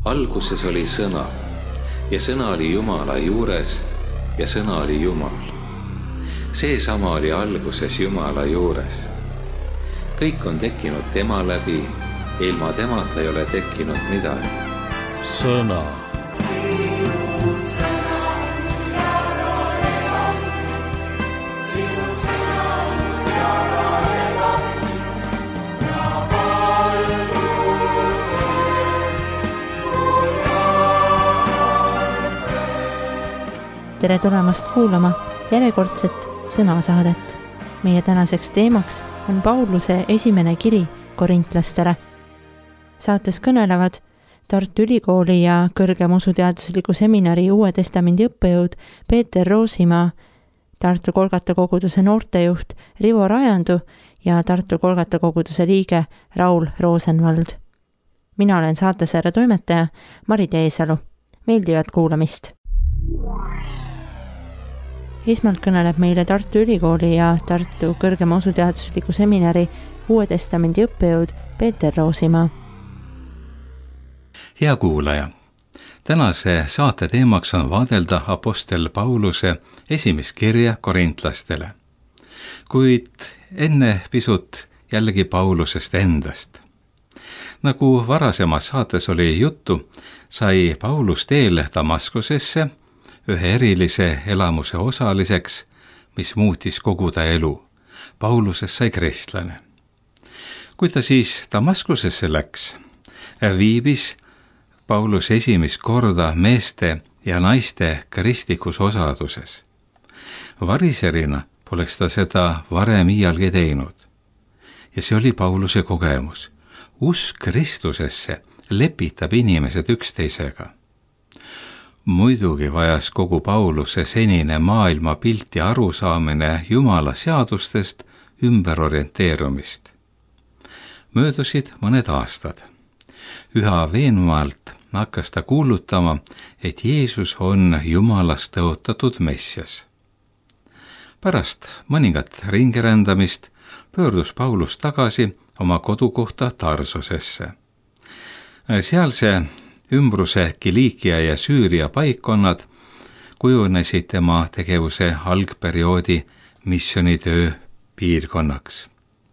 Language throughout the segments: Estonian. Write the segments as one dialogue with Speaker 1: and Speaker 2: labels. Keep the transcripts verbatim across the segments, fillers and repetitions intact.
Speaker 1: alguses oli sõna ja sõna oli Jumala juures ja sõna oli Jumal. Seesama oli alguses Jumala juures. Kõik on tekkinud tema läbi, ilma temata ei ole tekkinud midagi.
Speaker 2: Sõna.
Speaker 3: Tere tulemast kuulama järjekordset sõnasaadet. Meie tänaseks teemaks on Pauluse esimene kiri korintlastele. Saates kõnelevad Tartu Ülikooli ja kõrgem usuteadusliku seminari Uue Testamendi õppejõud Peeter Roosimaa, Tartu Kolgata koguduse noortejuht Rivo Rajandu ja Tartu Kolgata koguduse liige Raul Rosenvald. Mina olen saatesarja toimetaja Mari Teesalu. Meeldivat kuulamist! Esmalt kõneleb meile Tartu Ülikooli ja Tartu kõrgema usuteadusliku seminari Uue Testamendi õppejõud Peeter Roosimaa.
Speaker 4: Hea kuulaja, tänase saate teemaks on vaadelda apostel Pauluse esimest kirja korintlastele. Kuid enne pisut jällegi Paulusest endast. Nagu varasemas saates oli juttu, sai Paulus teel Damaskusesse ühe erilise elamuse osaliseks, mis muutis kogu ta elu. Paulusest sai kristlane. Kui ta siis Damaskusesse läks, viibis Paulus esimest korda meeste ja naiste kristlikus osaduses. Variserina poleks ta seda varem iialgi teinud. Ja see oli Pauluse kogemus. Usk Kristusesse lepitab inimesed üksteisega. Muidugi vajas kogu Pauluse senine maailma pilti arusaamine Jumala seadustest ümber orienteerumist. Möödusid mõned aastad. Üha veenvalt hakkas ta kuulutama, et Jeesus on Jumalast tõotatud Messias. Pärast mõningat ringirändamist pöördus Paulus tagasi oma kodukohta Tarsosesse. Seal see ümbruse Kiliikia ja Süüria paikkonnad kujunesid tema tegevuse algperioodi missioonitöö piirkonnaks.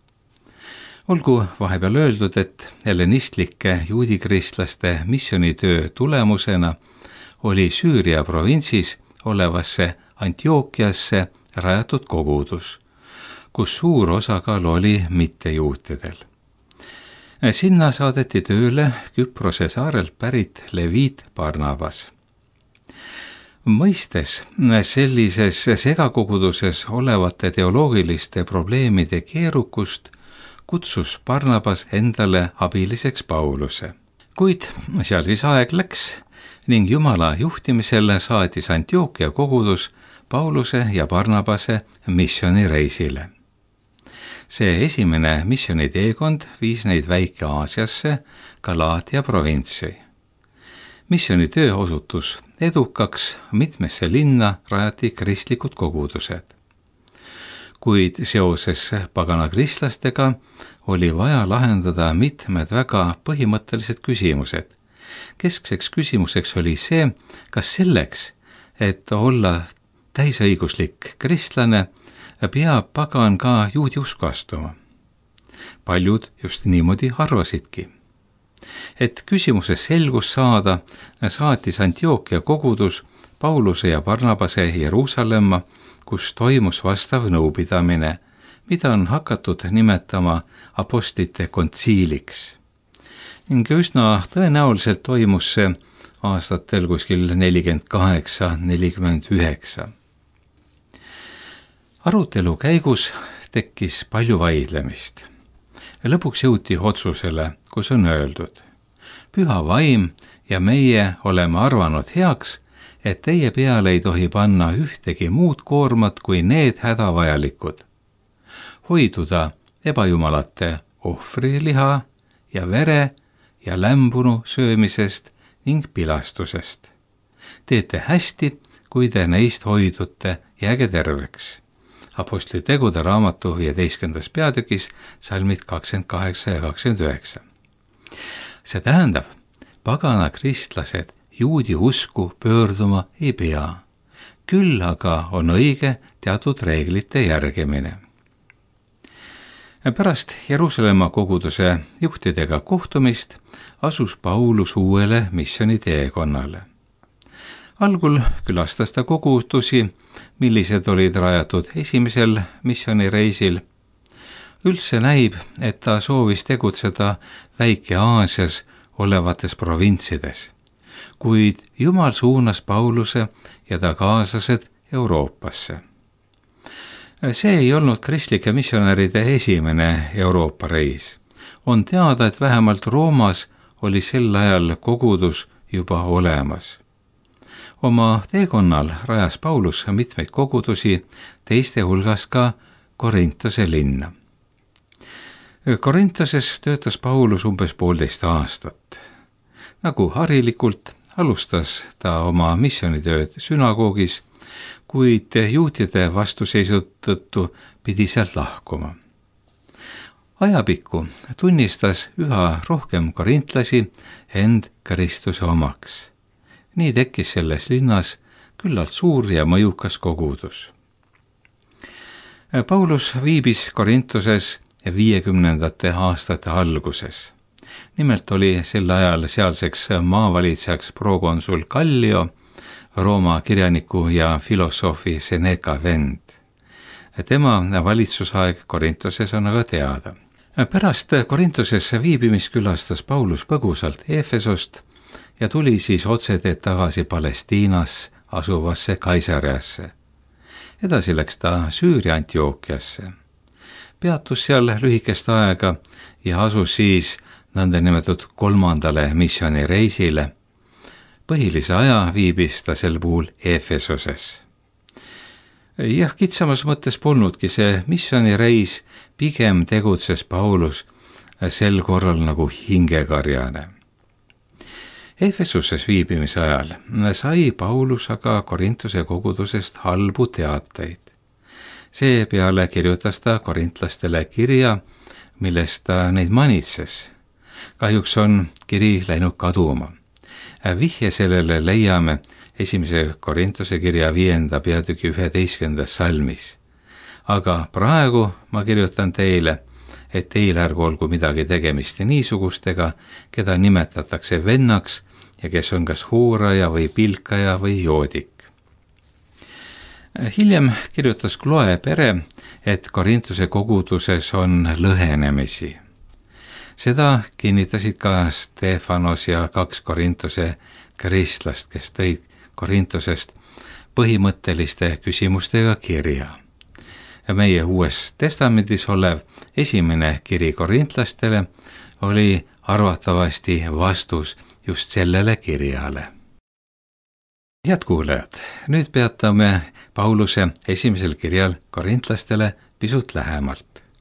Speaker 4: Olgu vahepeal öeldud, et hellenistlike juudikristlaste missioonitöö tulemusena oli Süüria provintsis olevasse Antiookiasse rajatud kogudus, kus suur osakaal oli mittejuutidel. Sinna saadeti tööle Küprose saarelt pärit leviit Barnabas. Mõistes sellises segakoguduses olevate teoloogiliste probleemide keerukust, kutsus Barnabas endale abiliseks Pauluse. Kuid seal siis aeg läks ning Jumala juhtimisel saatis Antiookia kogudus Pauluse ja Barnabase missioonireisile. See esimene missiooniteekond viis neid Väike-Aasiasse, Galaatia provintsi. Missioonitöö osutus edukaks, mitmesse linna rajati kristlikud kogudused. Kuid seoses pagana kristlastega oli vaja lahendada mitmed väga põhimõttelised küsimused. Keskseks küsimuseks oli see, kas selleks, et olla täisõiguslik kristlane, peab pagan ka juudi usku astuma. Paljud just niimoodi arvasidki. Et küsimuses selgus saada, saatis Antiookia kogudus Pauluse ja Barnabase Jeruusalemma, kus toimus vastav nõupidamine, mida on hakatud nimetama apostlite kontsiiliks. Ning üsna tõenäoliselt toimus see aastatel kuskil nelikümmend kaheksa nelikümmend üheksa. Arutelu käigus tekkis palju vaidlemist. Lõpuks jõuti otsusele, kus on öeldud: Püha vaim ja meie oleme arvanud heaks, et teie peale ei tohi panna ühtegi muud koormat kui need hädavajalikud. Hoiduda ebajumalate ohvriliha ja vere ja lämbunu söömisest ning pilastusest. Teete hästi, kui te neist hoidute, jääge terveks. Apostli tegude raamatu viieteistkümnendas peatükis salmid kakskümmend kaheksa ja kakskümmend üheksa. See tähendab, pagana kristlased juudi usku pöörduma ei pea. Küll aga on õige teatud reeglite järgimine. Pärast Jeruusalemma koguduse juhtidega kohtumist asus Paulus uuele missiooni teekonnale. Algul külastas ta kogudusi, millised olid rajatud esimesel missioonireisil. Üldse näib, et ta soovis tegutseda Väike-Aasias olevates provintsides, kuid Jumal suunas Pauluse ja ta kaaslased Euroopasse. See ei olnud kristlike missionäride esimene Euroopa reis. On teada, et vähemalt Roomas oli sel ajal kogudus juba olemas. Oma teekonnal rajas Paulus mitmeid kogudusi, teiste hulgas ka Korintuse linna. Korintoses töötas Paulus umbes poolteist aastat. Nagu harilikult alustas ta oma missioonitööd sünagoogis, kuid juutide vastuseisud tõttu pidi sealt lahkuma. Ajapikku tunnistas üha rohkem korintlasi end Kristuse omaks. Nii tekkis selles linnas küllalt suur ja mõjukas kogudus. Paulus viibis Korintuses viiekümnendate aastate alguses. Nimelt oli sel ajal sealseks maavalitsejaks prokonsul Gallio, Rooma kirjaniku ja filosoofi Seneca vend. Tema valitsusaeg Korintuses on aga teada. Pärast Korintuses viibimist külastas Paulus põgusalt Efesost ja tuli siis otseteed tagasi Palestiinas asuvasse Kaisariasse. Edasi läks ta Süüria Antiookiasse. Peatus seal lühikest aega ja asus siis nõndanimetatud kolmandale missioonireisile. Põhilise aja viibis ta sel puhul Efesoses. Jah, kitsamas mõttes polnudki see missioonireis, pigem tegutses Paulus sel korral nagu hingekarjane. Efesuses viibimise ajal sai Paulus aga Korintuse kogudusest halbu teateid. Seepeale kirjutas ta korintlastele kirja, millest ta neid manitses. Kahjuks on kiri läinud kaduma. Vihje sellele leiame esimese Korintuse kirja viienda peatüki üheteistkümnendas salmis. Aga praegu ma kirjutan teile, et teil ärgu olgu midagi tegemist niisugustega, keda nimetatakse vennaks ja kes on kas huuraja või pilkaja või joodik. Hiljem kirjutas Kloe pere, et Korintuse koguduses on lõhenemisi. Seda kinnitasid ka Stefanos ja kaks Korintuse kristlast, kes tõid Korintusest põhimõtteliste küsimustega kirja. Meie Uues Testamendis olev esimene kiri korintlastele oli arvatavasti vastus just sellele kirjale. Head kuulajad, nüüd peatame Pauluse esimesel kirjal korintlastele pisut lähemalt.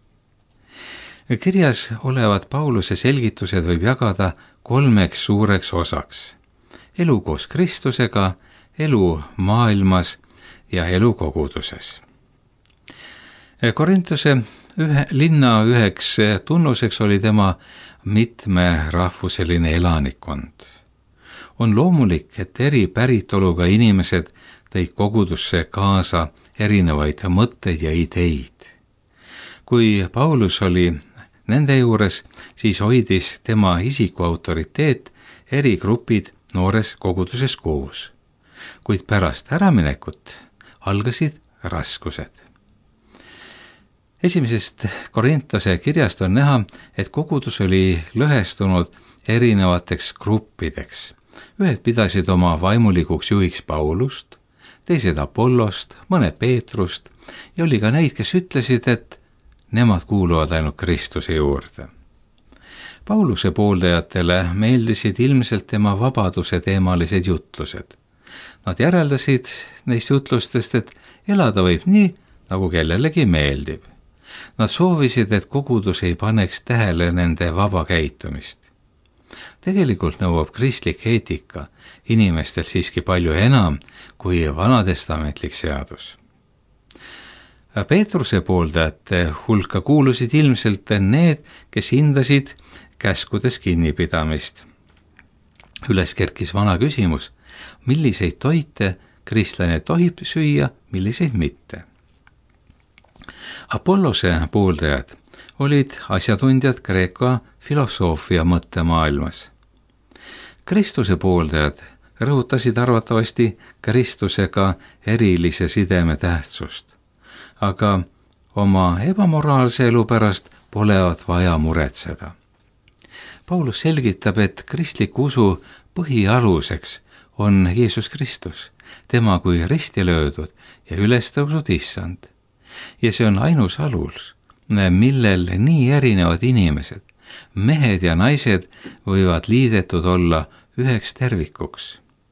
Speaker 4: Kirjas olevad Pauluse selgitused võib jagada kolmeks suureks osaks. Elu koos Kristusega, elu maailmas ja elu koguduses. Korintuse ühe, linna üheks tunnuseks oli tema mitmerahvuseline elanikkond. On loomulik, et eri päritoluga inimesed tõid kogudusse kaasa erinevaid mõtteid ja ideid. Kui Paulus oli nende juures, siis hoidis tema isiku autoriteet eri grupid noores koguduses koos. Kuid pärast äraminekut algasid raskused. Esimesest Korintuse kirjast on näha, et kogudus oli lõhestunud erinevateks gruppideks. Ühed pidasid oma vaimulikuks juhiks Paulust, teised Apollost, mõne Peetrust ja oli ka neid, kes ütlesid, et nemad kuuluvad ainult Kristuse juurde. Pauluse pooldajatele meeldisid ilmselt tema vabaduse teemalised jutlused. Nad järeldasid neist jutlustest, et elada võib nii, nagu kellelegi meeldib. Nad soovisid, et kogudus ei paneks tähele nende vaba käitumist. Tegelikult nõuab kristlik eetika inimestel siiski palju enam kui vanatestamentlik seadus. Peetruse pooldajate hulka kuulusid ilmselt need, kes hindasid käskudes kinnipidamist. üles kerkis vana küsimus, milliseid toite kristlane tohib süüa, milliseid mitte. Apollose pooldajad olid asjatundjad Kreeka filosoofia mõttemaailmas. Kristuse pooldajad rõhutasid arvatavasti Kristusega erilise sideme tähtsust, aga oma ebamoraalse elu pärast polevat vaja muretseda. Paulus selgitab, et kristliku usu põhialuseks on Jeesus Kristus, tema kui risti löödud ja ülestõusud issand. Ja see on ainus alus, millel nii erinevad inimesed, mehed ja naised võivad liidetud olla üheks tervikuks.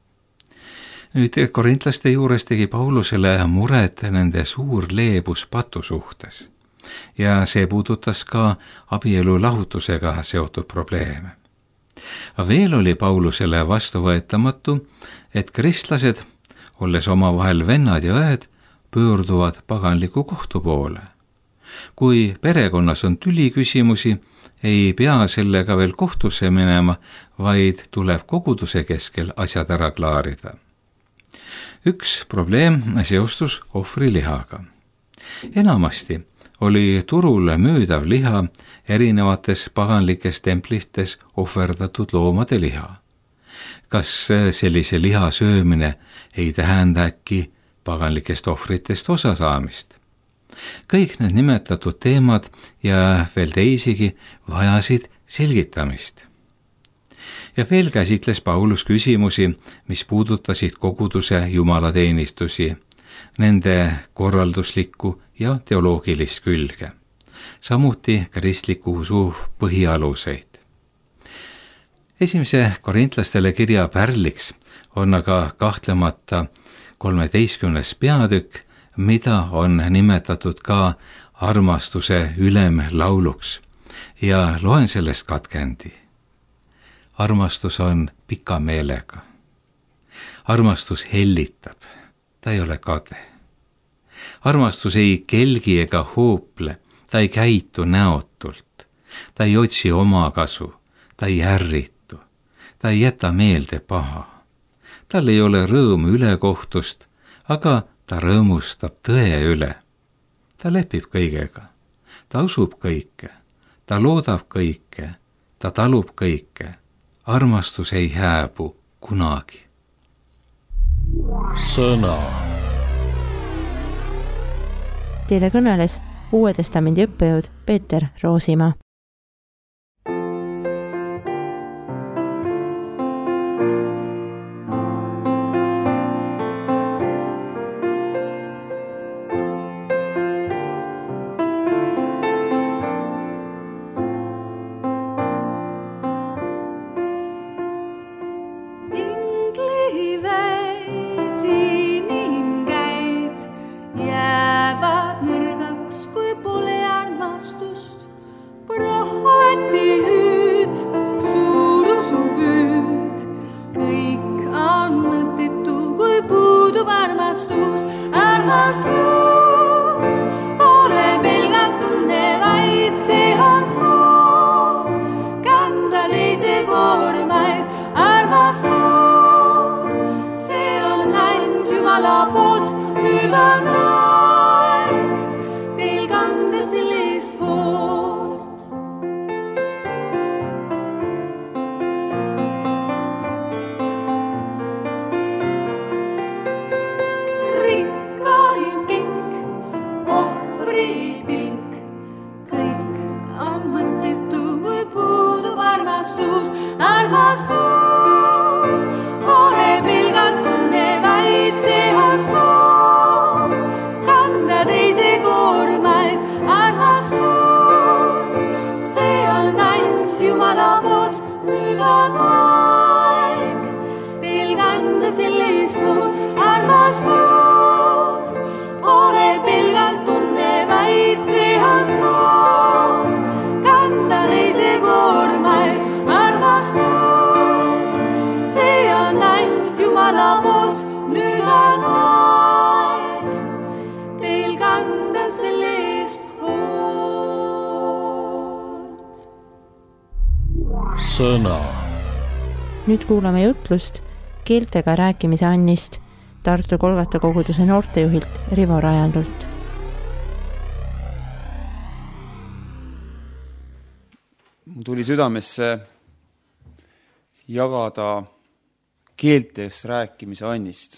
Speaker 4: Nüüd korintlaste juures tegi Paulusele muret nende suur leebus patu suhtes ja see puudutas ka abielu lahutusega seotud probleeme. Veel oli Paulusele vastuvõetamatu, et kristlased, olles omavahel vennad ja õed, pöörduvad paganliku kohtu poole. Kui perekonnas on tüliküsimusi, ei pea sellega veel kohtusse minema, vaid tuleb koguduse keskel asjad ära klaarida. Üks probleem seostus ohvrilihaga. Enamasti oli turul müüdav liha erinevates paganlikes templites ohverdatud loomade liha. Kas sellise liha söömine ei tähenda äkki paganlikest ohvritest osa saamist? Kõik need nimetatud teemad ja veel teisigi vajasid selgitamist. Ja veel käsitles Paulus küsimusi, mis puudutasid koguduse jumalateenistusi, nende korralduslikku ja teoloogilist külge, samuti kristliku usu põhialuseid. Esimese korintlastele kirja pärliks on aga kahtlemata kolmeteistkümnes peatükk, mida on nimetatud ka armastuse ülemlauluks ja loen sellest katkendi. Armastus on pika meelega. Armastus hellitab, ta ei ole kade. Armastus ei kelgi ega hoople, ta ei käitu näotult, ta ei otsi oma kasu, ta ei ärritu, ta ei jäta meelde paha. Tal ei ole rõõmu ülekohtust, aga ta rõõmustab tõe üle. Ta lepib kõigega, ta usub kõike, ta loodab kõike, ta talub kõike. Armastus ei hääbu kunagi.
Speaker 2: Sõna.
Speaker 3: Teile kõneles Uue Testamendi õppejõud Peeter Roosimaa.
Speaker 2: Sõna.
Speaker 3: nüüd kuulame jutlust keeltega rääkimise annist Tartu Kolgata koguduse noortejuhilt Rivo Rajandult.
Speaker 2: Mul tuli südamesse jagada keeltes rääkimise annist.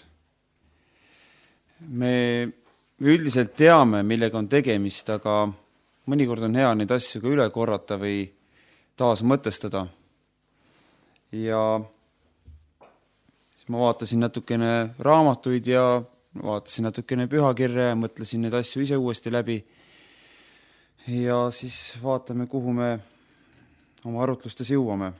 Speaker 2: Me, me üldiselt teame, millega on tegemist, aga mõnikord on hea neid asju ka üle korrata või taas mõtestada. Ja siis ma vaatasin natukene raamatuid ja vaatasin natukene pühakirja ja mõtlesin neid asju ise uuesti läbi. Ja siis vaatame, kuhu me oma arutlustes jõuame.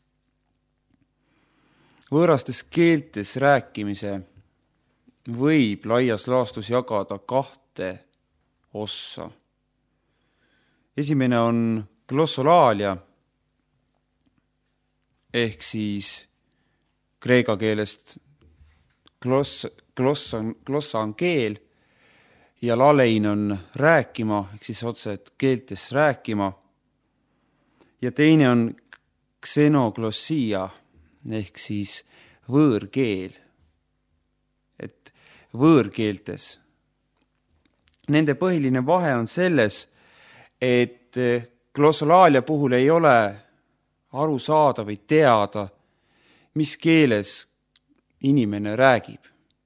Speaker 2: Võõrastes keeltes rääkimise võib laias laastus jagada kahte ossa. Esimene on glossolaalia, ehk siis kreeka keelest gloss, gloss on, glossa on keel ja lalein on rääkima, ehk siis otse, et keeltes rääkima. Ja teine on xenoglossia, ehk siis võõrkeel, et võõrkeeltes. Nende põhiline vahe on selles, et glossolaalia puhul ei ole aru saada või teada, mis keeles inimene räägib.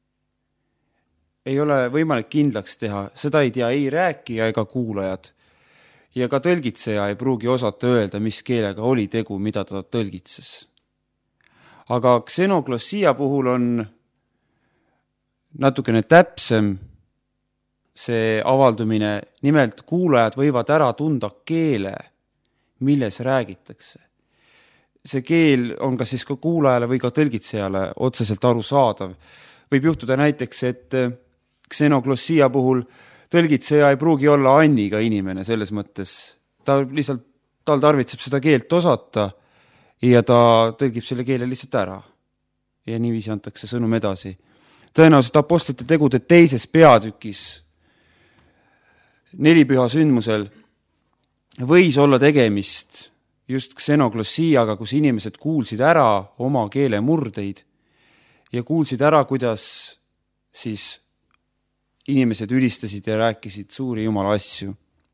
Speaker 2: Ei ole võimalik kindlaks teha, seda ei tea ei rääkija ega kuulajad. Ja ka tõlgitseja ei pruugi osata öelda, mis keelega oli tegu, mida ta tõlgitses. Aga xenoglossia puhul on natukene täpsem see avaldumine, nimelt kuulajad võivad ära tunda keele, milles räägitakse. See keel on kas siis ka kuulajale või ka tõlgitsejale otseselt aru saadav. Võib juhtuda näiteks, et xenoglossia puhul tõlgitseja ei pruugi olla Anniga inimene selles mõttes. Ta lihtsalt, tal tarvitseb seda keelt osata ja ta tõlgib selle keele lihtsalt ära. Ja niiviisi antakse sõnum edasi. Tõenäoliselt apostlite tegude teises peatükis nelipüha sündmusel võis olla tegemist just xenoglossiaga, kus inimesed kuulsid ära oma keele murdeid ja kuulsid ära, kuidas siis inimesed ülistasid ja rääkisid suuri Jumala asju.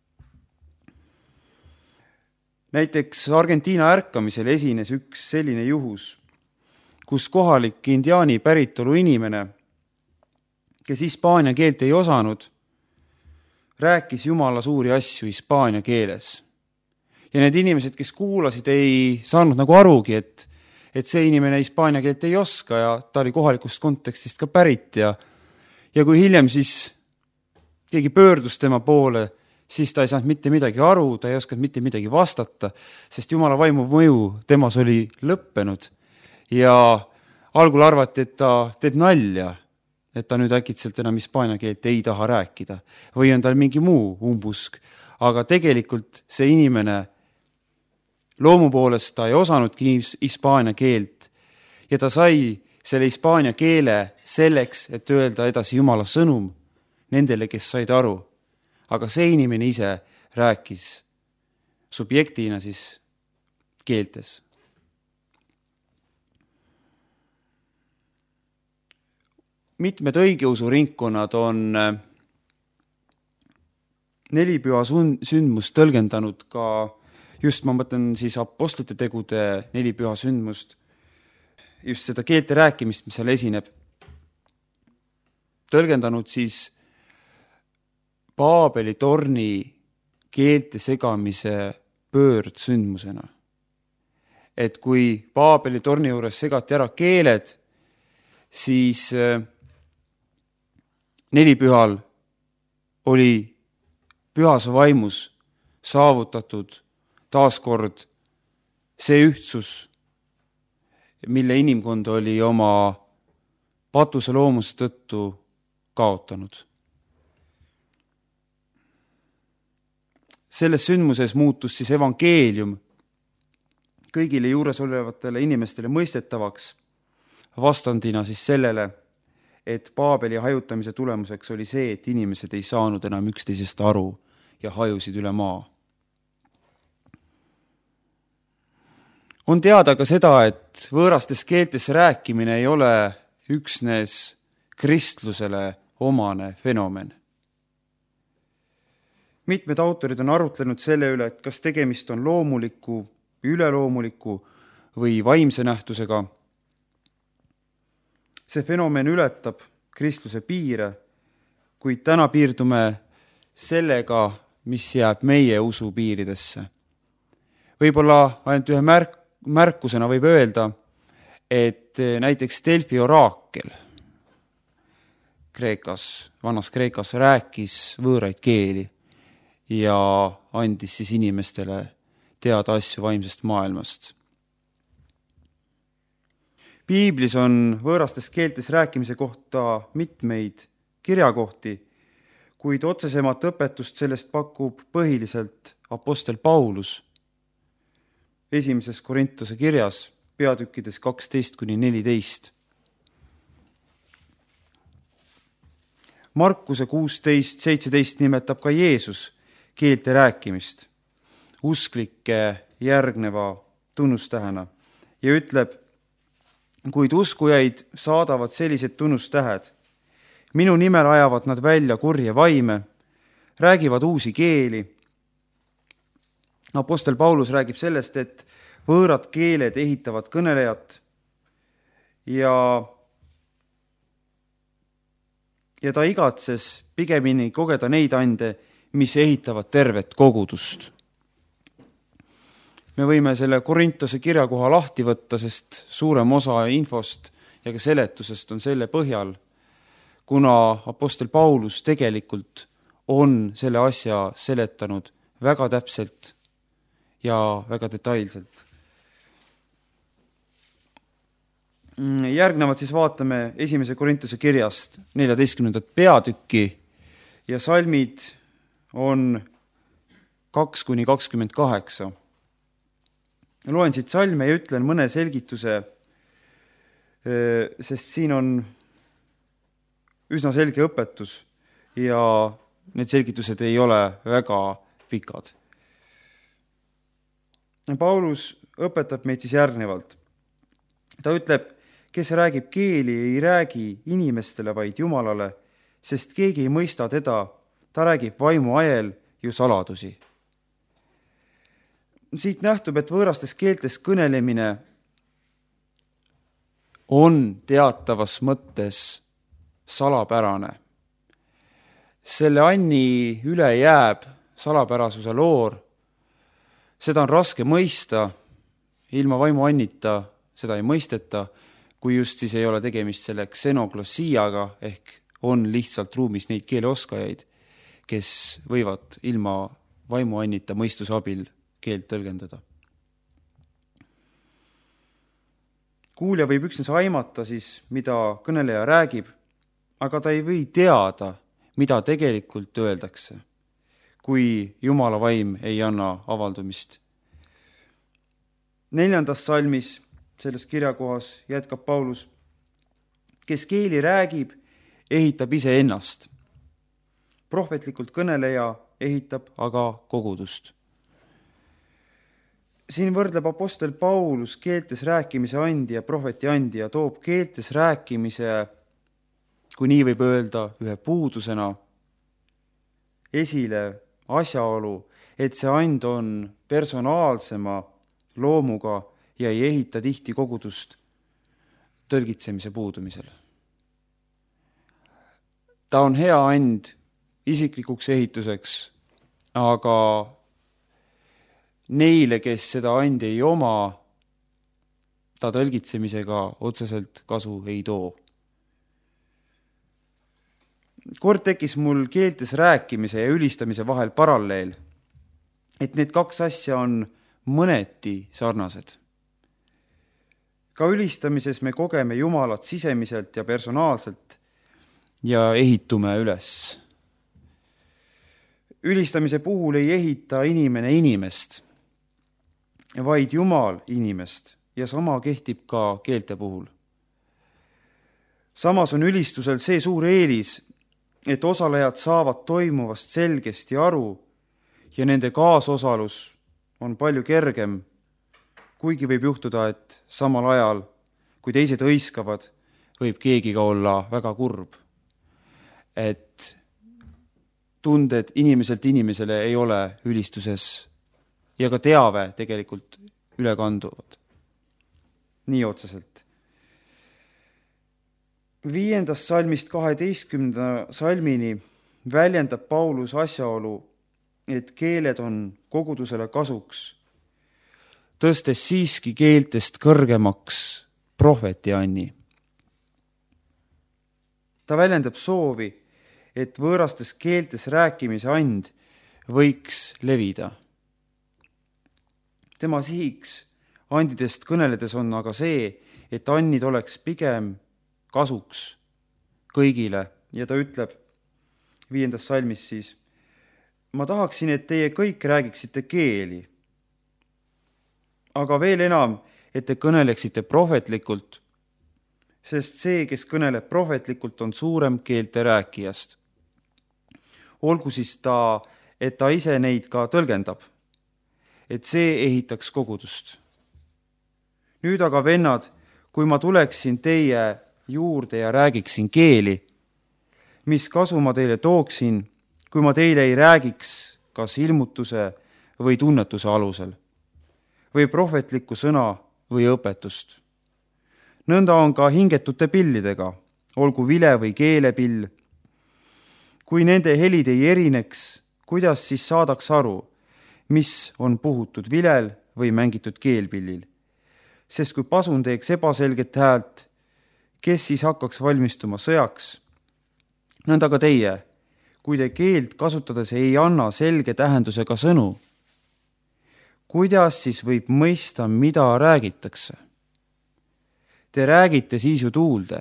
Speaker 2: Näiteks Argentiina ärkamisel esines üks selline juhus, kus kohalik indiaani päritolu inimene, kes hispaania keelt ei osanud, rääkis Jumala suuri asju hispaania keeles. Ja need inimesed, kes kuulasid, ei saanud nagu arugi, et, et see inimene hispaania keelt ei oska ja ta oli kohalikust kontekstist ka pärit ja Ja kui hiljem siis keegi pöördus tema poole, siis ta ei saanud mitte midagi aru, ta ei oskanud mitte midagi vastata, sest Jumala vaimu mõju temas oli lõppenud. Ja algul arvati, et ta teeb nalja, et ta nüüd äkitselt enam hispaania keelt ei taha rääkida. Või on tal mingi muu umbusk. Aga tegelikult see inimene loomu poolest ta ei osanudki hispaania keelt ja ta sai selle hispaania keele selleks, et öelda edasi Jumala sõnum nendele, kes said aru. Aga see inimene ise rääkis subjektina siis keeltes. Mitmed õigeusuringkonnad on nelipüha sündmust tõlgendanud ka, just ma mõtlen siis apostlite tegude nelipüha sündmust, just seda keelte rääkimist, mis seal esineb, tõlgendanud siis Paabeli torni keelte segamise pöördsündmusena. Et kui Paabeli torni juures segati ära keeled, siis nelipühal oli pühas vaimus saavutatud taaskord see ühtsus, mille inimkond oli oma patuse loomuse tõttu kaotanud. Selles sündmuses muutus siis evangeelium kõigile juures olevatele inimestele mõistetavaks, vastandina siis sellele, et Paabeli hajutamise tulemuseks oli see, et inimesed ei saanud enam üksteisest aru ja hajusid üle maa. on teada ka seda, et võõrastes keeltes rääkimine ei ole üksnes kristlusele omane fenomen. Mitmed autorid on arutlenud selle üle, et kas tegemist on loomuliku, üleloomuliku või vaimse nähtusega. See fenomen ületab kristluse piire, kuid täna piirdume sellega, mis jääb meie usu piiridesse. Võib-olla ainult ühe märk, märkusena võib öelda, et näiteks Delfi oraakel Kreekas, vanas Kreekas rääkis võõraid keeli ja andis siis inimestele teada asju vaimsest maailmast. Piiblis on võõrastes keeltes rääkimise kohta mitmeid kirjakohti, kuid otsesemat õpetust sellest pakub põhiliselt apostel Paulus esimeses Korintuse kirjas peatükkides kaksteist kuni neliteist. Markuse kuusteist seitseteist nimetab ka Jeesus keelte rääkimist usklike järgneva tunnustähena ja ütleb, kuid uskujaid saadavad sellised tunnustähed. Minu nimel ajavad nad välja kurje vaime, räägivad uusi keeli. Apostel Paulus räägib sellest, et võõrad keeled ehitavad kõnelejat ja, ja ta igatses pigemini kogeda neid ande, mis ehitavad tervet kogudust. Me võime selle Korintuse kirjakoha lahti võtta, sest suurem osa infost ja ka seletusest on selle põhjal, kuna apostel Paulus tegelikult on selle asja seletanud väga täpselt ja väga detailselt. Järgnevalt siis vaatame esimese Korintuse kirjast neljateistkümnendat peatükki ja salmid on kaks kuni kakskümmend kaheksa. Loen siit salme ja ütlen mõne selgituse, sest siin on üsna selge õpetus ja need selgitused ei ole väga pikad. Paulus õpetab meid siis järgnevalt. Ta ütleb, kes räägib keeli, ei räägi inimestele, vaid Jumalale, sest keegi ei mõista teda, ta räägib vaimu ajel ju saladusi. Siit nähtub, et võõrastes keeltes kõnelemine on teatavas mõttes salapärane. Selle anni üle jääb salapärasuse loor, seda on raske mõista, ilma vaimu annita seda ei mõisteta, kui just siis ei ole tegemist selle xenoglossiaga, ehk on lihtsalt ruumis neid keeleoskajaid, kes võivad ilma vaimu annita mõistuse abil keelt tõlgendada. Kuulja võib üksnes aimata siis, mida kõneleja räägib, aga ta ei või teada, mida tegelikult öeldakse, kui Jumala vaim ei anna avaldumist. Neljandas salmis, selles kirjakohas jätkab Paulus, kes keeli räägib, ehitab ise ennast. Prohvetlikult kõneleja ehitab aga kogudust. Siin võrdleb apostel Paulus keeltes rääkimise andi ja prohveti andi ja toob keeltes rääkimise, kui nii võib öelda, ühe puudusena esile asjaolu, et see and on personaalsema loomuga ja ei ehita tihti kogudust tõlgitsemise puudumisel. Ta on hea and isiklikuks ehituseks, aga neile, kes seda andi ei oma, ta tõlgitsemisega otseselt kasu ei too. Kord tekkis mul keeltes rääkimise ja ülistamise vahel paralleel, et need kaks asja on mõneti sarnased. Ka ülistamises me kogeme Jumalat sisemiselt ja personaalselt ja ehitume üles. Ülistamise puhul ei ehita inimene inimest, vaid Jumal inimest ja sama kehtib ka keelte puhul. Samas on ülistusel see suur eelis, et osalejad saavad toimuvast selgesti aru ja nende kaasosalus on palju kergem kuigi võib juhtuda, et samal ajal, kui teised hõiskavad, võib keegi ka olla väga kurb. Et tunded inimeselt inimesele ei ole ülistuses ja ka teave tegelikult üle kanduvad. Nii otseselt. Viiendast salmist kaheteistkümnenda salmini väljendab Paulus asjaolu, et keeled on kogudusele kasuks, tõstes siiski keeltest kõrgemaks prohvetianni. Ta väljendab soovi, et võõrastes keeltes rääkimise and võiks levida. Tema sihiks andidest kõneledes on aga see, et annid oleks pigem kasuks kõigile ja ta ütleb viiendas salmis siis, ma tahaksin, et teie kõik räägiksite keeli, aga veel enam, et te kõneleksite prohvetlikult, sest see, kes kõneleb prohvetlikult, on suurem keelte rääkijast. Olgu siis ta, et ta ise neid ka tõlgendab, et see ehitaks kogudust. Nüüd aga, vennad, kui ma tuleksin teie juurde ja räägiksin keeli, mis kasu ma teile tooksin, kui ma teile ei räägiks kas ilmutuse või tunnetuse alusel, või prohvetlikku sõna või õpetust. Nõnda on ka hingetute pillidega, olgu vile või keelepill. Kui nende helid ei erineks, kuidas siis saadaks aru, mis on puhutud vilel või mängitud keelpillil? Sest kui pasun teeks ebaselget häält, kes siis hakkaks valmistuma sõjaks? Nõnda ka teie, kui te keelt kasutades ei anna selge tähendusega sõnu, kuidas siis võib mõista, mida räägitakse? Te räägite siis ju tuulde.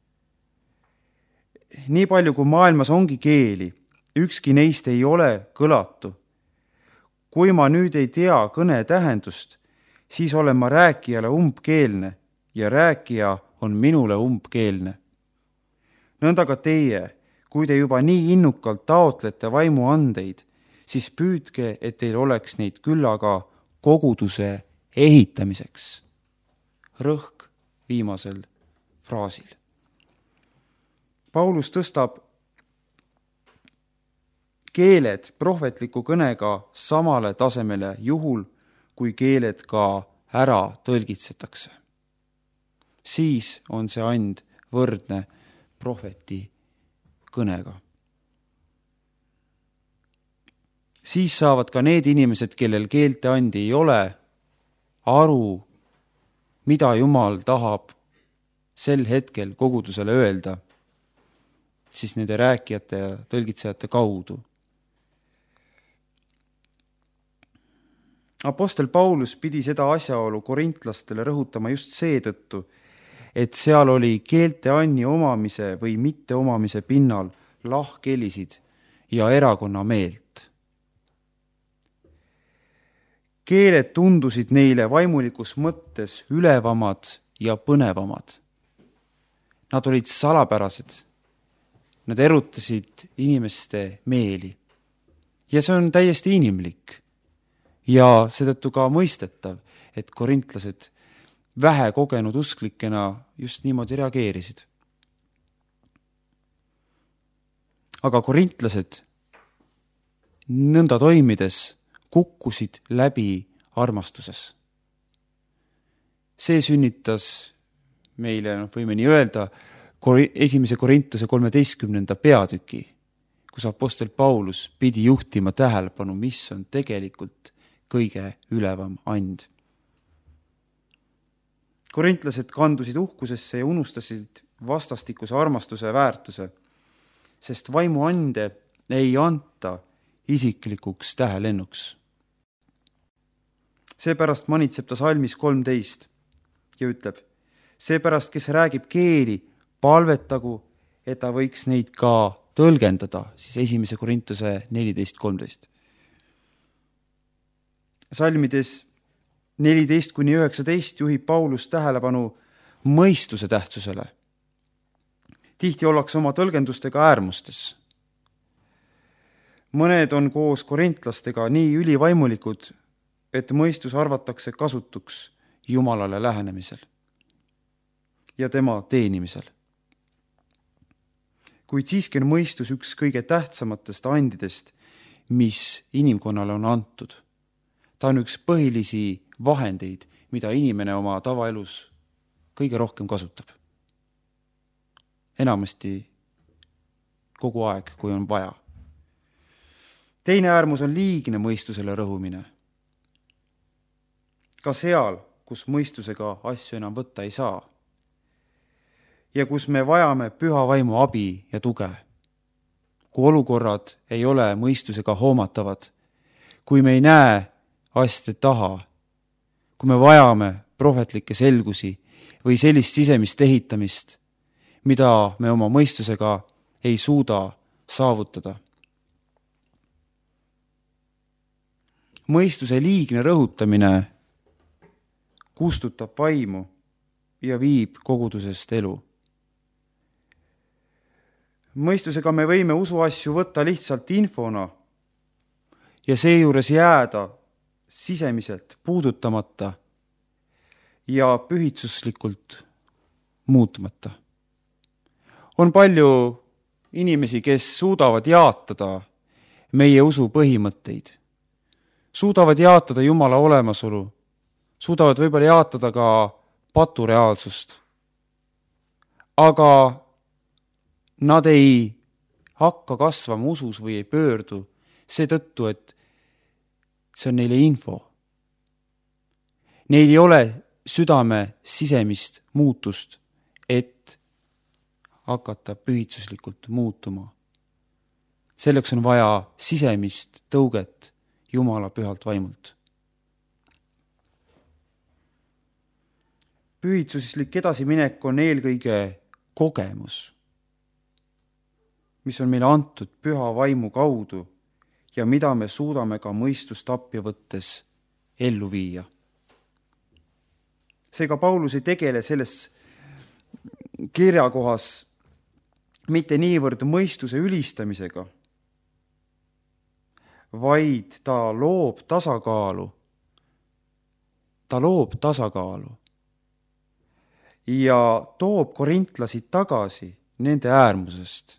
Speaker 2: Nii palju, kui maailmas ongi keeli, ükski neist ei ole kõlatu. Kui ma nüüd ei tea kõne tähendust, siis olen ma rääkijale umbkeelne ja rääkija on minule umbkeelne. Nõnda ka teie, kui te juba nii innukalt taotlete vaimu andeid, siis püüdke, et teil oleks neid küllaga koguduse ehitamiseks. Rõhk viimasel fraasil. Paulus tõstab keeled prohvetliku kõnega samale tasemele juhul, kui keeled ka ära tõlgitsetakse. Siis on see and võrdne prohveti kõnega. Siis saavad ka need inimesed, kellel keelte andi ei ole, aru, mida Jumal tahab sel hetkel kogudusele öelda, siis nende rääkijate ja tõlgitsejate kaudu. Apostel Paulus pidi seda asjaolu korintlastele rõhutama just seetõttu, et seal oli keelte anni omamise või mitte omamise pinnal lahkhelisid ja erakonna meelt. Keeled tundusid neile vaimulikus mõttes ülevamad ja põnevamad. Nad olid salapärased. Nad erutasid inimeste meeli. Ja see on täiesti inimlik. Ja seetõttu ka mõistetav, et korintlased vähe kogenud usklikena just niimoodi reageerisid. Aga korintlased nõnda toimides kukkusid läbi armastuses. See sünnitas meile, no võime nii öelda, esimese Korintuse kolmeteistkümnenda peatüki, kus apostel Paulus pidi juhtima tähelepanu, mis on tegelikult kõige ülevam and. Korintlased kandusid uhkusesse ja unustasid vastastikuse armastuse väärtuse, sest vaimuande ei anta isiklikuks tähelennuks. Seepärast manitseb ta salmis kolmteist ja ütleb, seepärast, kes räägib keeli, palvetagu, et ta võiks neid ka tõlgendada, siis esimese Korintuse neliteist kolmteist. Salmides neliteist kuni üheksateist juhib Paulus tähelepanu mõistuse tähtsusele. Tihti ollakse oma tõlgendustega äärmustes. Mõned on koos korintlastega nii ülivaimulikud, et mõistus arvatakse kasutuks Jumalale lähenemisel ja tema teenimisel. Kuid siiski on mõistus üks kõige tähtsamatest andidest, mis inimkonnale on antud. Ta on üks põhilisi vahendeid, mida inimene oma tavaelus kõige rohkem kasutab. Enamasti kogu aeg, kui on vaja. Teine äärmus on liigne mõistusele rõhumine. Ka seal, kus mõistusega asju enam võtta ei saa ja kus me vajame püha vaimu abi ja tuge. Kui olukorrad ei ole mõistusega hoomatavad, kui me ei näe asjade taha, kui me vajame prohvetlikke selgusi või sellist sisemist ehitamist, mida me oma mõistusega ei suuda saavutada. Mõistuse liigne rõhutamine kustutab vaimu ja viib kogudusest elu. Mõistusega me võime usuasju võtta lihtsalt infona ja seejuures jääda sisemiselt puudutamata ja pühitsuslikult muutmata. On palju inimesi, kes suudavad jaatada meie usu põhimõtteid, suudavad jaatada Jumala olemasolu, suudavad võib-olla jaatada ka patureaalsust, aga nad ei hakka kasvama usus või ei pöördu seetõttu, et see on neile info. Neil ei ole südame sisemist muutust, et hakata pühitsuslikult muutuma. Selleks on vaja sisemist tõuget Jumala pühalt vaimult. Pühitsuslik edasiminek on eelkõige kogemus, mis on meile antud püha vaimu kaudu ja mida me suudame ka mõistust appi võttes ellu viia. Seega Paulus ei tegele selles kirjakohas mitte niivõrd mõistuse ülistamisega, vaid ta loob tasakaalu. Ta loob tasakaalu ja toob korintlasi tagasi nende äärmusest.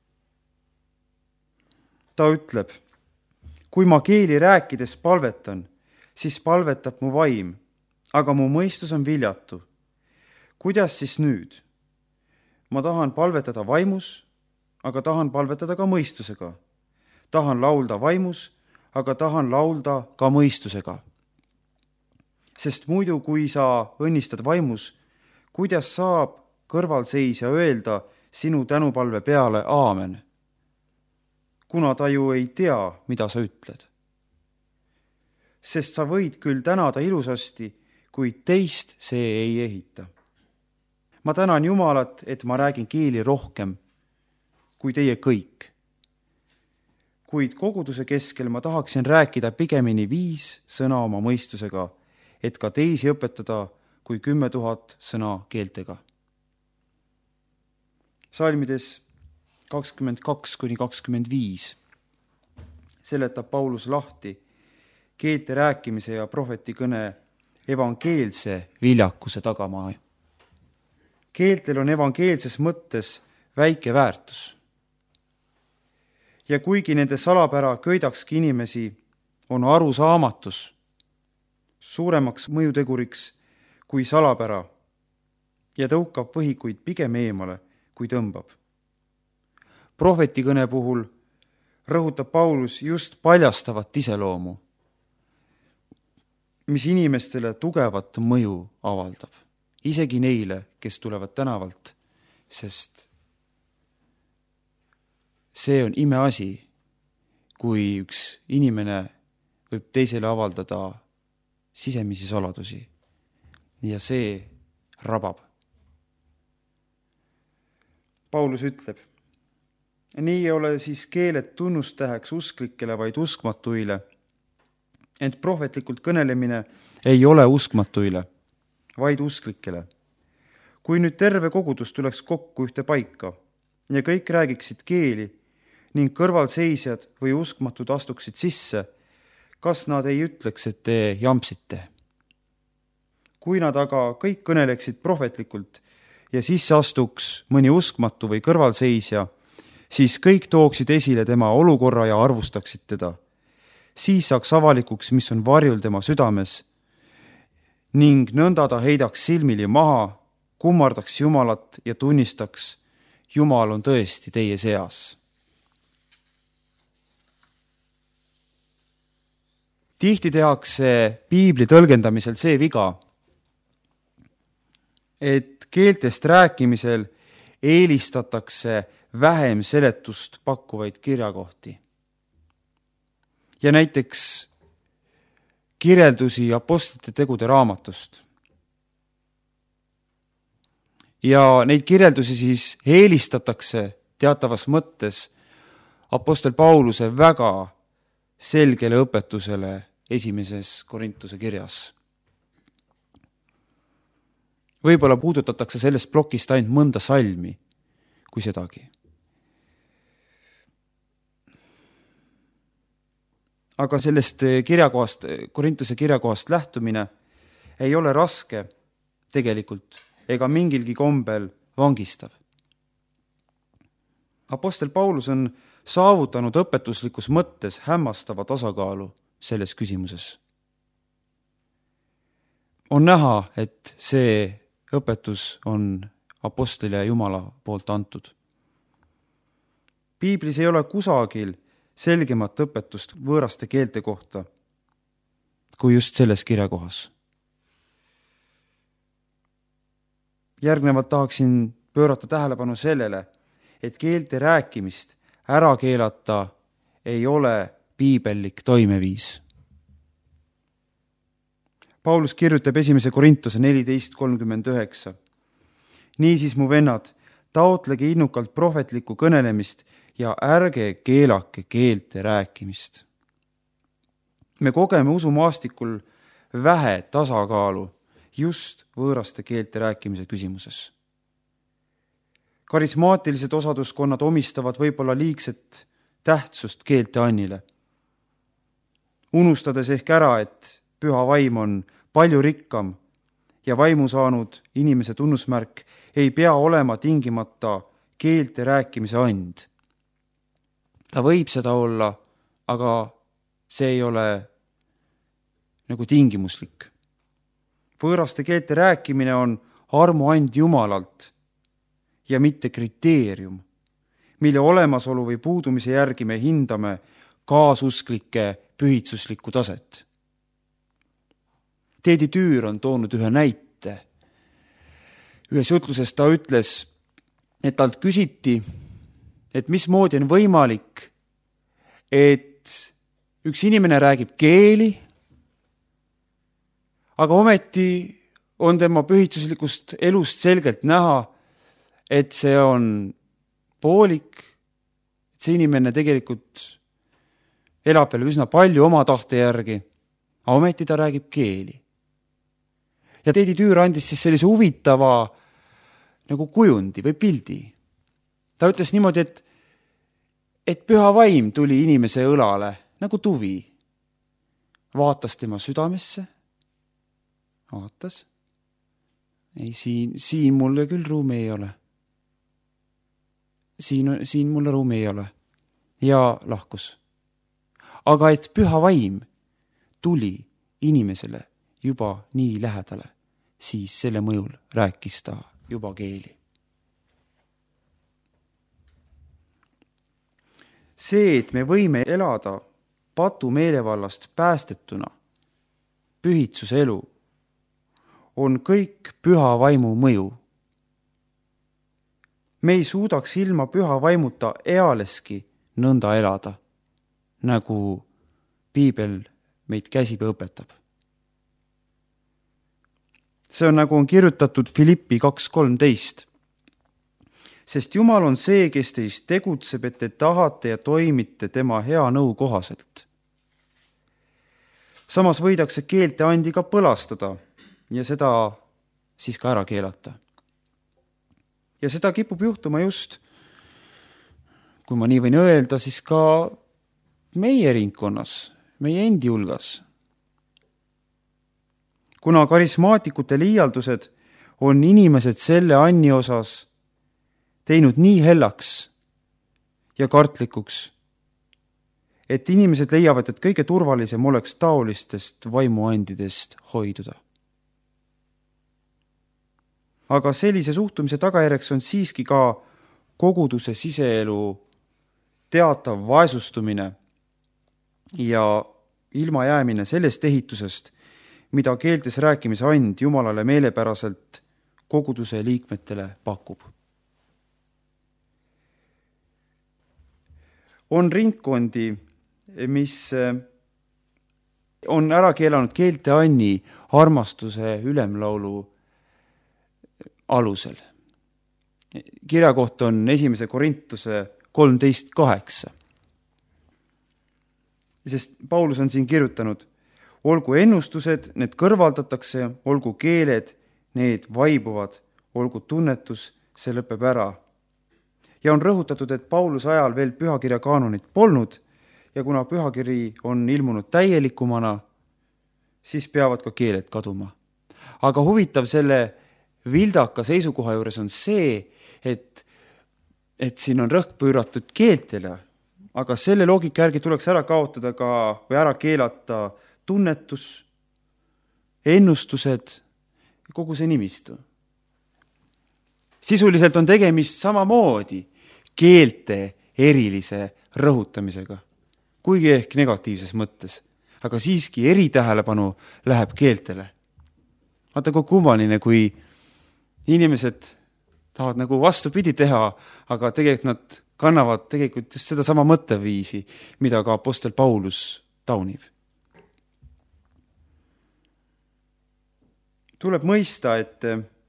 Speaker 2: Ta ütleb, kui ma keeli rääkides palvetan, siis palvetab mu vaim, aga mu mõistus on viljatu. Kuidas siis nüüd? Ma tahan palvetada vaimus, aga tahan palvetada ka mõistusega. Tahan laulda vaimus, aga tahan laulda ka mõistusega. Sest muidu, kui sa õnnistad vaimus, kuidas saab kõrvalseisja öelda sinu tänupalve peale aamen, kuna ta ju ei tea, mida sa ütled. Sest sa võid küll tänada ilusasti, kuid teist see ei ehita. Ma tänan Jumalat, et ma räägin keeli rohkem kui teie kõik. Kuid koguduse keskel ma tahaksin rääkida pigemini viis sõna oma mõistusega, et ka teisi õpetada kui kümme tuhat sõna keeltega. Salmides kakskümmend kaks kuni kakskümmend viis seletab Paulus lahti keelte rääkimise ja prohvetikõne evangeelse viljakuse tagamaa. Keeltel on evangeelses mõttes väike väärtus. Ja kuigi nende salapära köidakski inimesi, on arusaamatus suuremaks mõjuteguriks kui salapära ja tõukab võhikuid pigem eemale, kui tõmbab. Prohvetikõne puhul rõhutab Paulus just paljastavat iseloomu, mis inimestele tugevat mõju avaldab, isegi neile, kes tulevad tänavalt, sest see on imeasi, kui üks inimene võib teisele avaldada sisemisi saladusi ja see rabab. Paulus ütleb, nii ei ole siis keeled tunnustäheks usklikele, vaid uskmatuile, ent prohvetlikult kõnelemine ei ole uskmatuile, vaid usklikele. Kui nüüd terve kogudus tuleks kokku ühte paika ja kõik räägiksid keeli ning kõrvalseisjad või uskmatud astuksid sisse, kas nad ei ütleks, et te jampsite? kui nad aga kõik kõneleksid prohvetlikult ja sisse astuks mõni uskmatu või kõrvalseisja, siis kõik tooksid esile tema olukorra ja arvustaksid teda. Siis saaks avalikuks, mis on varjul tema südames ning nõnda ta heidaks silmili maha, kummardaks Jumalat ja tunnistaks, Jumal on tõesti teie seas. Tihti tehakse piibli tõlgendamisel see viga, et keeltest rääkimisel eelistatakse vähem seletust pakkuvaid kirjakohti. Ja näiteks kirjeldusi apostlite tegude raamatust. Ja neid kirjeldusi siis eelistatakse teatavas mõttes apostel Pauluse väga selgele õpetusele esimeses Korintuse kirjas. Võib-olla puudutatakse sellest plokist ainult mõnda salmi, kui sedagi. Aga sellest kirjakohast, Korintuse kirjakohast lähtumine ei ole raske tegelikult ega mingilgi kombel vangistav. Apostel Paulus on saavutanud õpetuslikus mõttes hämmastava tasakaalu selles küsimuses. On näha, et see õpetus on apostlile Jumala poolt antud. Piiblis ei ole kusagil selgemat õpetust võõraste keelte kohta kui just selles kirjakohas. Järgnevalt tahaksin pöörata tähelepanu sellele, et keelte rääkimist ära keelata ei ole piibellik toimeviis. Paulus kirjutab esimese Korintuse neliteist kolmkümmend üheksa. Niisiis, mu vennad, taotlege innukalt prohvetlikku kõnelemist ja ärge keelake keelte rääkimist. Me kogeme usumaastikul vähe tasakaalu just võõraste keelte rääkimise küsimuses. Karismaatilised osaduskonnad omistavad võib-olla liigset tähtsust keelte annile, unustades ehk ära, et püha vaim on palju rikkam ja vaimu saanud inimese tunnusmärk ei pea olema tingimata keelte rääkimise and. Ta võib seda olla, aga see ei ole nagu tingimuslik. Võõraste keelte rääkimine on armuand Jumalalt ja mitte kriteerium, mille olemasolu või puudumise järgi me hindame kaasusklike pühitsuslikku taset. Teedi Tüür on toonud ühe näite. Ühes jutluses ta ütles, et talt küsiti, et mismoodi on võimalik, et üks inimene räägib keeli, aga ometi on tema pühitsuslikust elust selgelt näha, et see on poolik, et see inimene tegelikult elab veel üsna palju oma tahte järgi, aga ometi ta räägib keeli. Ja Teedi Tüür andis siis sellise huvitava nagu kujundi või pildi. Ta ütles niimoodi, et, et püha vaim tuli inimese õlale nagu tuvi. Vaatas tema südamesse. Vaatas. Ei, siin, siin mulle küll ruumi ei ole. Siin, siin mulle ruumi ei ole. Ja lahkus. Aga et püha vaim tuli inimesele juba nii lähedale, siis selle mõjul rääkis ta juba keeli. See, et me võime elada patu meelevallast päästetuna, pühitsuse elu, on kõik püha vaimu mõju. Me ei suudaks ilma püha vaimuta ealeski nõnda elada, nagu piibel meid käsib ja õpetab. See on nagu on kirjutatud Filippi kaks kolmteist. Sest Jumal on see, kes teist tegutseb, et te tahate ja toimite tema hea nõu kohaselt. Samas võidakse keelte andi ka põlastada ja seda siis ka ära keelata. Ja seda kipub juhtuma just, kui ma nii võin öelda, siis ka meie ringkonnas, meie endi hulgas. kuna karismaatikute liialdused on inimesed selle anni osas teinud nii hellaks ja kartlikuks, et inimesed leiavad, et kõige turvalisem oleks taolistest vaimuandidest hoiduda. Aga sellise suhtumise tagajärjeks on siiski ka koguduse siseelu teatav vaesustumine ja ilmajäämine sellest ehitusest, mida keeltes rääkimise and Jumalale meelepäraselt koguduse liikmetele pakub. On ringkondi, mis on ära keelanud keelte anni armastuse ülemlaulu alusel. Kirjakoht on esimese Korintuse kolmteist kaheksa. Sest Paulus on siin kirjutanud, olgu ennustused, need kõrvaldatakse, olgu keeled, need vaibuvad, olgu tunnetus, see lõpeb ära. Ja on rõhutatud, et Pauluse ajal veel pühakirja kaanonit polnud ja kuna pühakiri on ilmunud täielikumana, siis peavad ka keeled kaduma. Aga huvitav selle vildaka seisukoha juures on see, et, et siin on rõhk pööratud keeltele, aga selle loogika järgi tuleks ära kaotada ka või ära keelata tunnetus, ennustused ja kogu see nimistu. Sisuliselt on tegemist samamoodi keelte erilise rõhutamisega, kuigi ehk negatiivses mõttes, aga siiski eritähelepanu läheb keeltele. Vaata, kui kummaline, kui inimesed tahavad nagu vastupidi teha, aga tegelikult nad kannavad tegelikult just seda sama mõtteviisi, mida ka apostel Paulus taunib. Tuleb mõista, et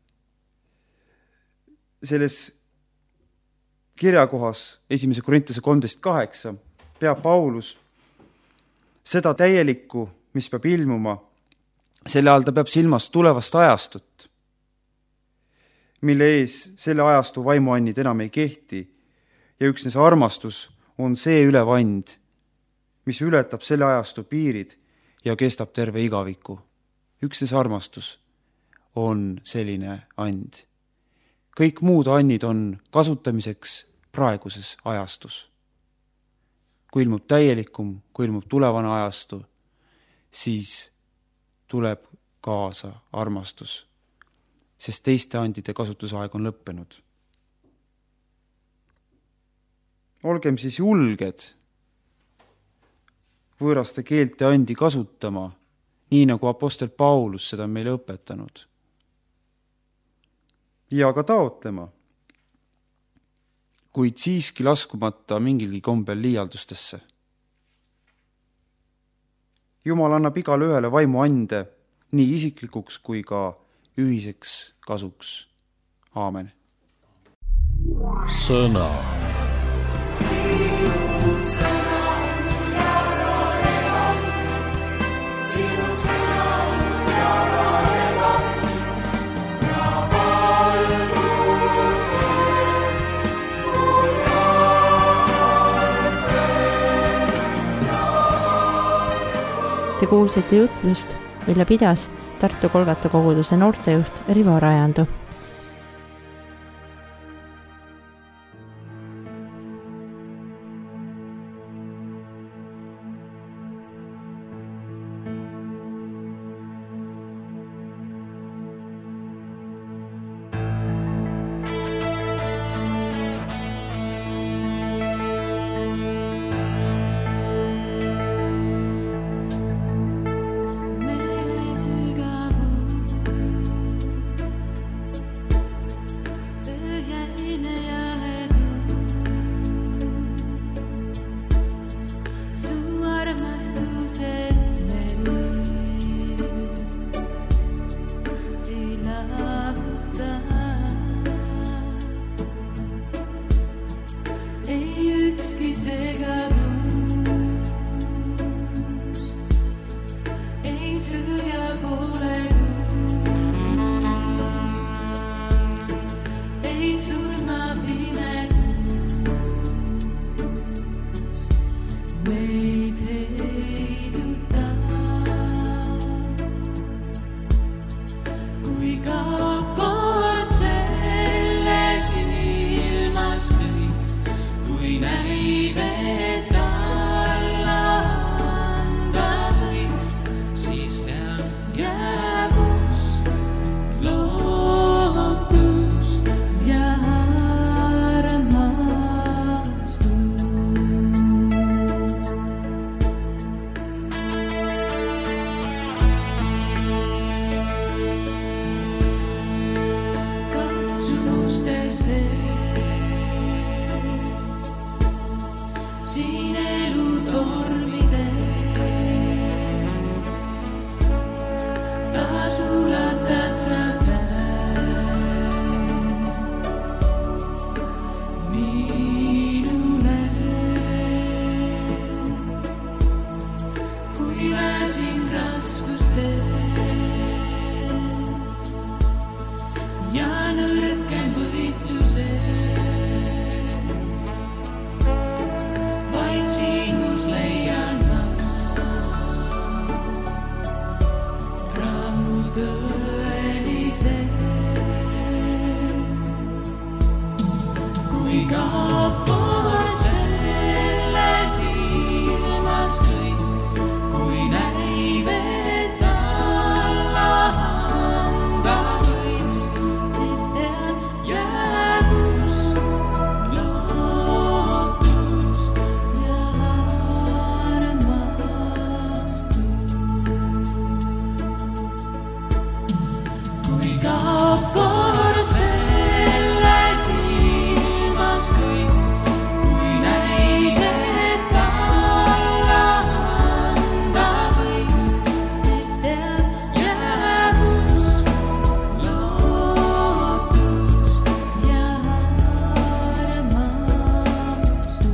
Speaker 2: selles kirjakohas esimese Korintuse kolmteist kaheksa peab Paulus seda täielikku, mis peab ilmuma, selle all ta peab silmas tulevast ajastut, mille ees selle ajastu vaimuannid enam ei kehti ja üksnes armastus on see ülevand, mis ületab selle ajastu piirid ja kestab terve igaviku. Üksnes armastus on selline and. Kõik muud annid on kasutamiseks praeguses ajastus. Kui ilmub täielikum, kui ilmub tulevane ajastu, siis tuleb kaasa armastus, sest teiste andide kasutusaeg on lõppenud. Olgem siis julged võõraste keelte andi kasutama, nii nagu apostel Paulus seda meile õpetanud. Ja ka taotlema, kuid siiski laskumata mingilgi kombel liialdustesse. Jumal annab igale ühele vaimu ande nii isiklikuks kui ka ühiseks kasuks. Aamen.
Speaker 5: Sõna.
Speaker 3: Te kuulsite jutlust, mille pidas Tartu Kolgata koguduse noortejuht Rivo Rajandu.
Speaker 5: minule. Kui väsin raskustes ja nõrken võitluses, vaid sinus leian ma rahu tõelise. Kui kaob kord selles ilmas kõik, kui näib, et alla anda võiks, siis tead jääb usk, lootus ja armastus. Kui kaob kord selles ilmas kõik, kui näib, et alla anda võiks, siis tead jääb usk, lootus ja armastus.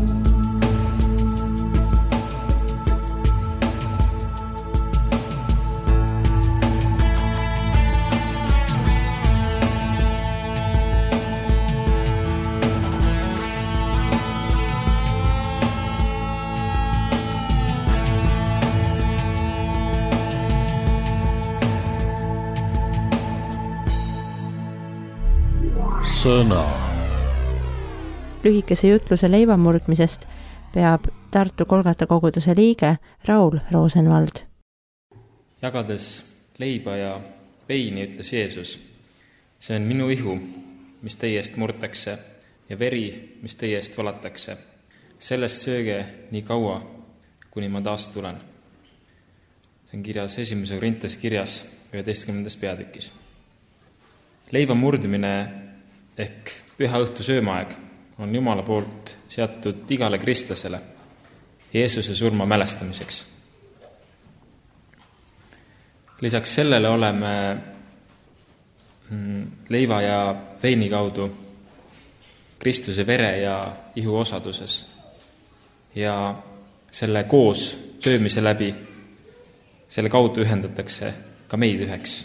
Speaker 6: Sõna.
Speaker 3: Lühikese jutluse leivamurdmisest peab Tartu Kolgata koguduse liige Raul Rosenvald.
Speaker 7: Jagades leiba ja veini ütles Jeesus, see on minu ihu, mis teie eest murtakse, ja veri, mis teie eest valatakse. Sellest sööge nii kaua, kuni ma taas tulen. See on kirjas esimese Korintuse kirjas üheteistkümnendas peatükis. Leiva murdmine ehk püha õhtu söömaaeg on Jumala poolt seatud igale kristlasele Jeesuse surma mälestamiseks. Lisaks sellele oleme leiva ja veini kaudu Kristuse vere ja ihu osaduses ja selle koos söömise läbi selle kaudu ühendatakse ka meid üheks.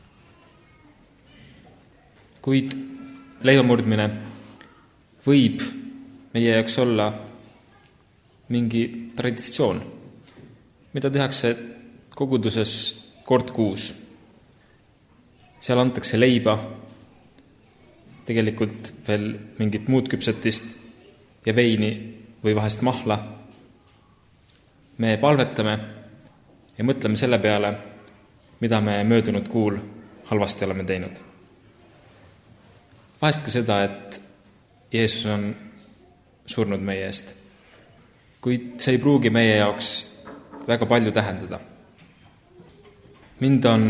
Speaker 7: Kuid leivamurdmine võib meie jaoks olla mingi traditsioon, mida tehakse koguduses kord kuus. Seal antakse leiba, tegelikult veel mingit muud küpsetist ja veini või vahest mahla. Me palvetame ja mõtleme selle peale, mida me möödunud kuul halvasti oleme teinud. Vahest ka seda, et Jeesus on surnud meie eest, kuid see ei pruugi meie jaoks väga palju tähendada. Mind on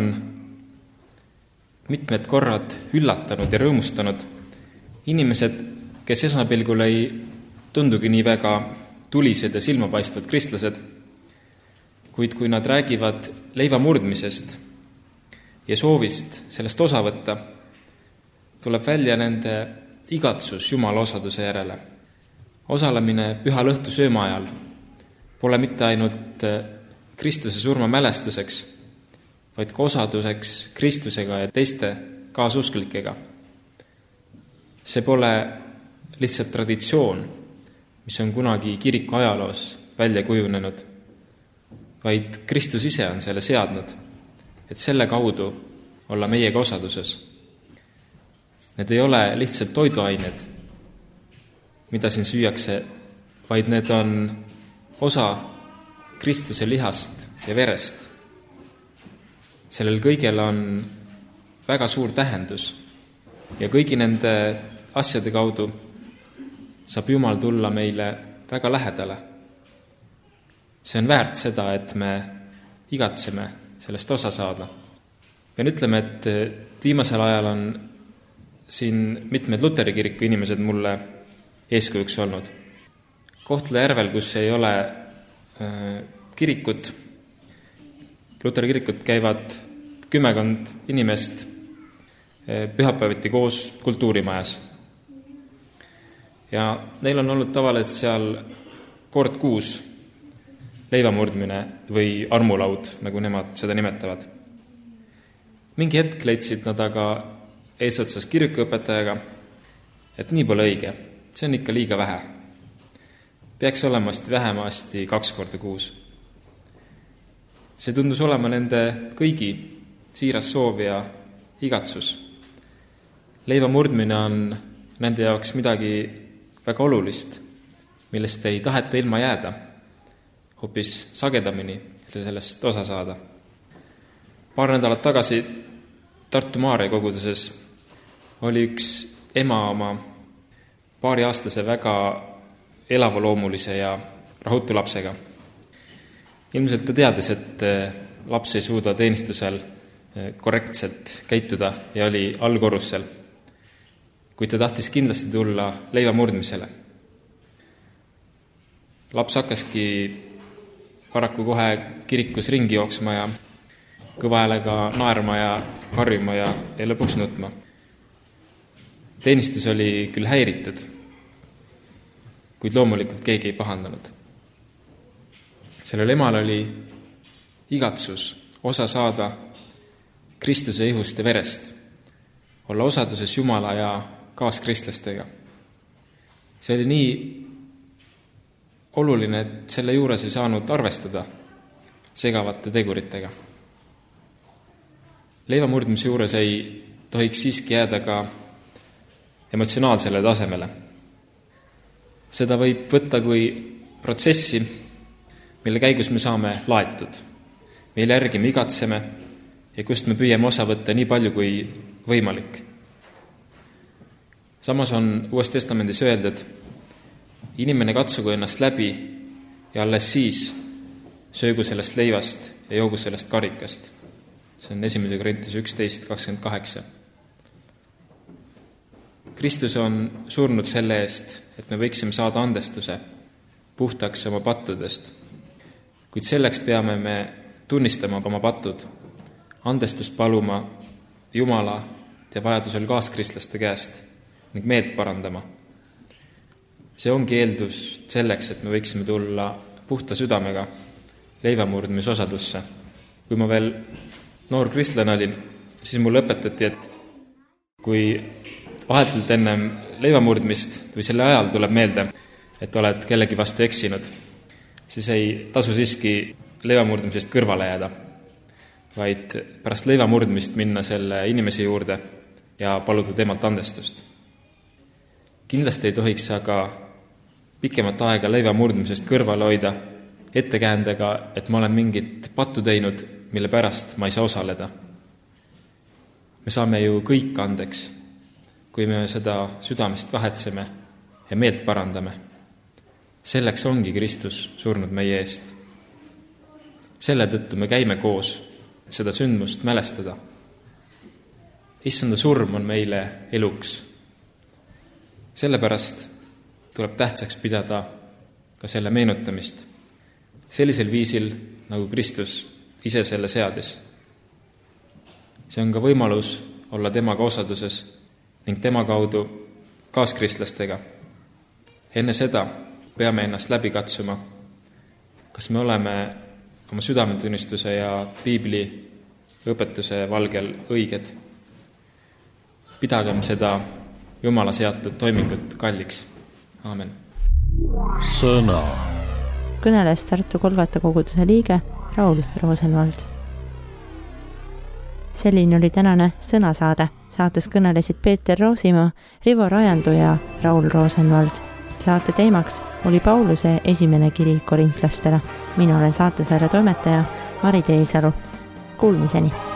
Speaker 7: mitmed korrad üllatanud ja rõõmustanud inimesed, kes esmapilgul ei tundugi nii väga tulised ja silmapaistvad kristlased, kuid kui nad räägivad leiva murdmisest ja soovist sellest osa võtta, tuleb välja nende igatsus Jumala osaduse järele. Osalemine pühal õhtu sööma ajal pole mitte ainult Kristuse surma mälestuseks, vaid ka osaduseks Kristusega ja teiste kaasusklikega. See pole lihtsalt traditsioon, mis on kunagi kiriku ajaloos välja kujunenud, vaid Kristus ise on selle seadnud, et selle kaudu olla meiega osaduses. Need ei ole lihtsalt toiduained, mida siin süüakse, vaid need on osa Kristuse lihast ja verest. Sellel kõigel on väga suur tähendus ja kõigi nende asjade kaudu saab Jumal tulla meile väga lähedale. See on väärt seda, et me igatseme sellest osa saada. Pean ütlema, et viimasel ajal on siin mitmed Luteri kiriku inimesed mulle eeskujuks olnud. Kohtla-Järvel, kus ei ole äh, kirikut, Luteri kirikut käivad kümmekond inimest äh, pühapäeviti koos kultuurimajas. ja neil on olnud tavaliselt seal kord kuus leivamurdmine või armulaud, nagu nemad seda nimetavad. Mingi hetk leidsid nad aga eesotsas kirikuõpetajaga, et nii pole õige, see on ikka liiga vähe. Peaks olemasti vähemasti kaks korda kuus. See tundus olema nende kõigi siiras soov ja igatsus. Leivamurdmine on nende jaoks midagi väga olulist, millest ei taheta ilma jääda, hoopis sagedamini sellest osa saada. Paar nädalat tagasi Tartu Maarja koguduses oli üks ema oma paariaastase väga elavaloomulise ja rahutu lapsega. Ilmselt ta teadis, et laps ei suuda teenistusel korrektselt käituda ja oli allkorrussel, kuid ta tahtis kindlasti tulla leivamurdmisele. Laps hakkaski paraku kohe kirikus ringi jooksma ja kõva häälega naerma ja karjuma ja, ja lõpuks nutma. Teenistus oli küll häiritud, kuid loomulikult keegi ei pahandanud. Sellel emal oli igatsus osa saada Kristuse ihust ja verest, olla osaduses Jumala ja kaaskristlastega. See oli nii oluline, et selle juures ei saanud arvestada segavate teguritega. Leivamurdmise juures ei tohiks siiski jääda ka emotsionaalsele tasemele. Seda võib võtta kui protsessi, mille käigus me saame laetud, mille järgi me igatseme ja kust me püüame osa võtta nii palju kui võimalik. Samas on Uues Testamendis öeldud, inimene katsugu ennast läbi ja alles siis söögu sellest leivast ja joogu sellest karikast. See on esimese Korintuse üksteist kakskümmend kaheksa. Kristus on surnud selle eest, et me võiksime saada andestuse puhtaks oma pattudest, kuid selleks peame me tunnistama oma patud, andestust paluma Jumala ja vajadusel kaaskristlaste käest ning meelt parandama. See ongi eeldus selleks, et me võiksime tulla puhta südamega leivamurdmise osadusse. Kui ma veel noor kristlane olin, siis mulle õpetati, et kui vahetult ennem leivamurdmist või selle ajal tuleb meelde, et oled kellegi vastu eksinud, siis ei tasu siiski leivamurdmisest kõrvale jääda, vaid pärast leivamurdmist minna selle inimese juurde ja paluda temalt andestust. Kindlasti ei tohiks aga pikemat aega leivamurdmisest kõrvale hoida ettekäändega, et ma olen mingit pattu teinud, mille pärast ma ei saa osaleda. Me saame ju kõik andeks, kui me seda südamest vahetseme ja meelt parandame. Selleks ongi Kristus surnud meie eest. Selle tõttu me käime koos, et seda sündmust mälestada. Issanda surm on meile eluks. Sellepärast tuleb tähtsaks pidada ka selle meenutamist. Sellisel viisil, nagu Kristus ise selle seadis. See on ka võimalus olla temaga osaduses ning tema kaudu kaaskristlastega. Enne seda peame ennast läbi katsuma, kas me oleme oma südametunnistuse ja piibli õpetuse valgel õiged. Pidagem seda Jumala seatud toimingut kalliks. Aamen.
Speaker 6: Sõna.
Speaker 3: Kõneles Tartu Golgata koguduse liige Raul Rosenvald. Selline oli tänane sõnasaade. Saates kõnelesid Peeter Roosimaa, Rivo Rajandu ja Raul Rosenvald. Saate teemaks oli Pauluse esimene kiri korintlastele. Mina olen saatesarja toimetaja Mari Teesalu. Kuulmiseni!